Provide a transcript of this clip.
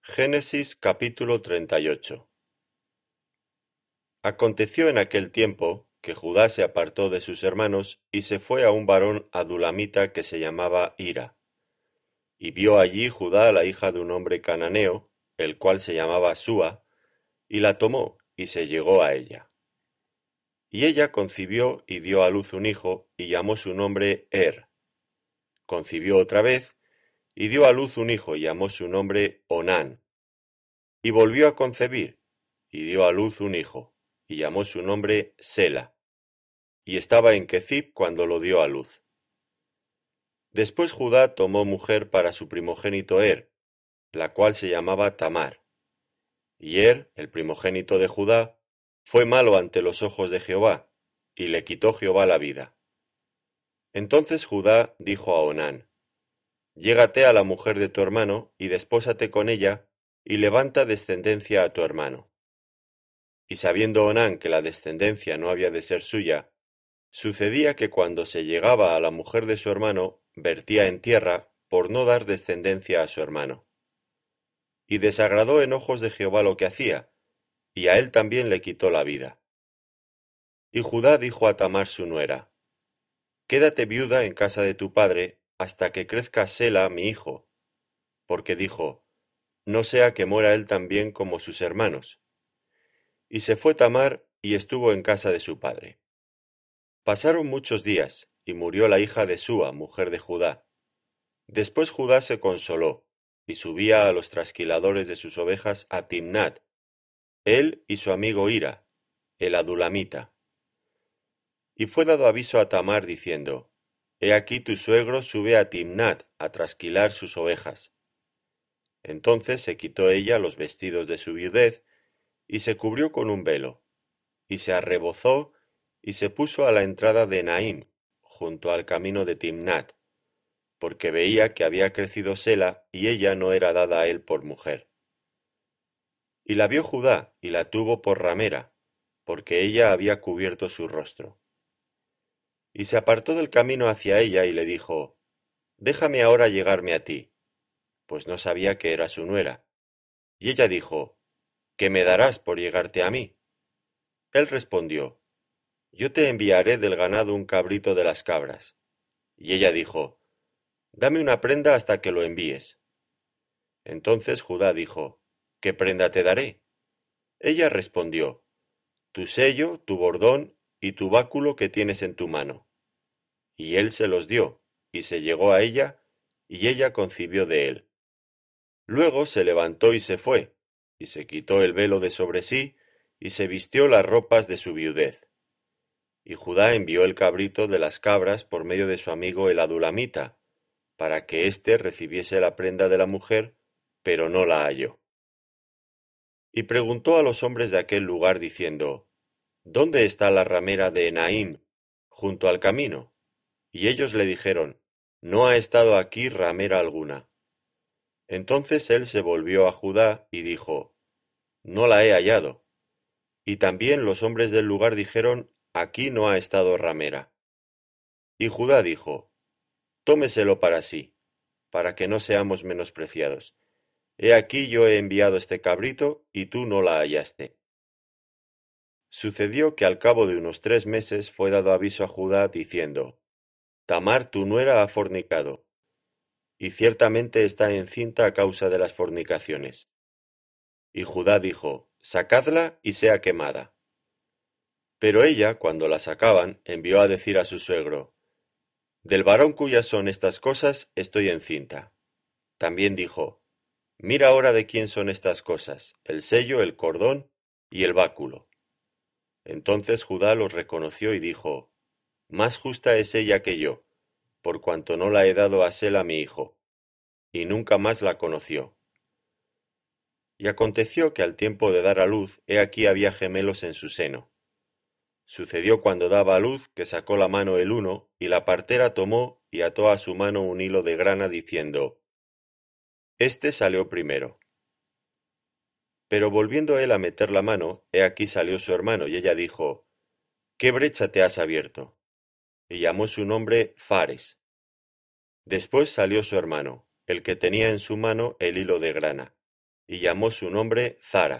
Génesis capítulo 38. Aconteció en aquel tiempo que Judá se apartó de sus hermanos y se fue a un varón adulamita que se llamaba Hira. Y vio allí Judá a la hija de un hombre cananeo, el cual se llamaba Súa, y la tomó y se llegó a ella. Y ella concibió y dio a luz un hijo y llamó su nombre Concibió otra vez y dio a luz un hijo y llamó su nombre Onán. Y volvió a concebir, y dio a luz un hijo, y llamó su nombre Sela. Y estaba en Quezib cuando lo dio a luz. Después Judá tomó mujer para su primogénito la cual se llamaba Tamar. Y el primogénito de Judá, fue malo ante los ojos de Jehová, y le quitó Jehová la vida. Entonces Judá dijo a Onán: Llégate a la mujer de tu hermano, y despósate con ella, y levanta descendencia a tu hermano. Y sabiendo Onán que la descendencia no había de ser suya, sucedía que cuando se llegaba a la mujer de su hermano, vertía en tierra, por no dar descendencia a su hermano. Y desagradó en ojos de Jehová lo que hacía, y a él también le quitó la vida. Y Judá dijo a Tamar su nuera: Quédate viuda en casa de tu padre, hasta que crezca Sela mi hijo, porque dijo: No sea que muera él también como sus hermanos. Y se fue Tamar, y estuvo en casa de su padre. Pasaron muchos días, y murió la hija de Súa, mujer de Judá. Después Judá se consoló, y subía a los trasquiladores de sus ovejas a Timnat, él y su amigo Hira, el adulamita. Y fue dado aviso a Tamar diciendo: He aquí tu suegro sube a Timnat a trasquilar sus ovejas. Entonces se quitó ella los vestidos de su viudez, y se cubrió con un velo, y se arrebozó, y se puso a la entrada de Naim, junto al camino de Timnat, porque veía que había crecido Sela, y ella no era dada a él por mujer. Y la vio Judá, y la tuvo por ramera, porque ella había cubierto su rostro. Y se apartó del camino hacia ella, y le dijo: Déjame ahora llegarme a ti, pues no sabía que era su nuera. Y ella dijo: ¿Qué me darás por llegarte a mí? Él respondió: Yo te enviaré del ganado un cabrito de las cabras. Y ella dijo: Dame una prenda hasta que lo envíes. Entonces Judá dijo: ¿Qué prenda te daré? Ella respondió: Tu sello, tu bordón y tu báculo que tienes en tu mano. Y él se los dio, y se llegó a ella, y ella concibió de él. Luego se levantó y se fue, y se quitó el velo de sobre sí, y se vistió las ropas de su viudez. Y Judá envió el cabrito de las cabras por medio de su amigo el adulamita, para que éste recibiese la prenda de la mujer, pero no la halló. Y preguntó a los hombres de aquel lugar diciendo: ¿Dónde está la ramera de Naim, junto al camino? Y ellos le dijeron: No ha estado aquí ramera alguna. Entonces él se volvió a Judá y dijo: No la he hallado. Y también los hombres del lugar dijeron: Aquí no ha estado ramera. Y Judá dijo: Tómeselo para sí, para que no seamos menospreciados. He aquí yo he enviado este cabrito, y tú no la hallaste. Sucedió que al cabo de unos 3 meses fue dado aviso a Judá diciendo: Tamar tu nuera ha fornicado, y ciertamente está encinta a causa de las fornicaciones. Y Judá dijo: Sacadla y sea quemada. Pero ella, cuando la sacaban, envió a decir a su suegro: Del varón cuyas son estas cosas estoy encinta. También dijo: Mira ahora de quién son estas cosas, el sello, el cordón y el báculo. Entonces Judá los reconoció y dijo: Más justa es ella que yo, por cuanto no la he dado a Sela mi hijo. Y nunca más la conoció. Y aconteció que al tiempo de dar a luz, he aquí había gemelos en su seno. Sucedió cuando daba a luz que sacó la mano el uno, y la partera tomó y ató a su mano un hilo de grana, diciendo: Este salió primero. Pero volviendo él a meter la mano, he aquí salió su hermano, y ella dijo: ¿Qué brecha te has abierto? Y llamó su nombre Fares. Después salió su hermano, el que tenía en su mano el hilo de grana, y llamó su nombre Zara.